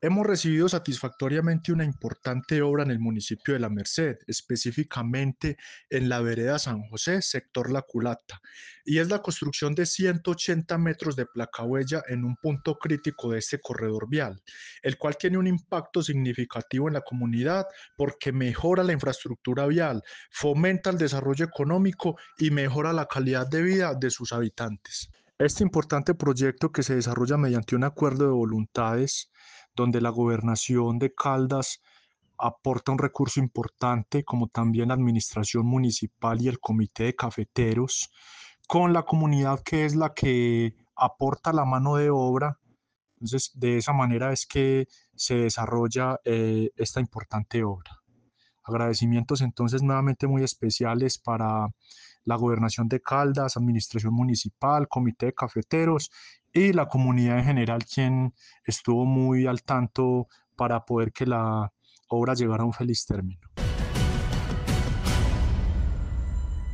Hemos recibido satisfactoriamente una importante obra en el municipio de La Merced, específicamente en la vereda San José, sector La Culata, y es la construcción de 180 metros de placahuella en un punto crítico de este corredor vial, el cual tiene un impacto significativo en la comunidad porque mejora la infraestructura vial, fomenta el desarrollo económico y mejora la calidad de vida de sus habitantes. Este importante proyecto que se desarrolla mediante un acuerdo de voluntades donde la gobernación de Caldas aporta un recurso importante, como también la administración municipal y el comité de cafeteros, con la comunidad que es la que aporta la mano de obra. Entonces, de esa manera es que se desarrolla esta importante obra. Agradecimientos entonces nuevamente muy especiales para la Gobernación de Caldas, Administración Municipal, Comité de Cafeteros y la comunidad en general, quien estuvo muy al tanto para poder que la obra llegara a un feliz término.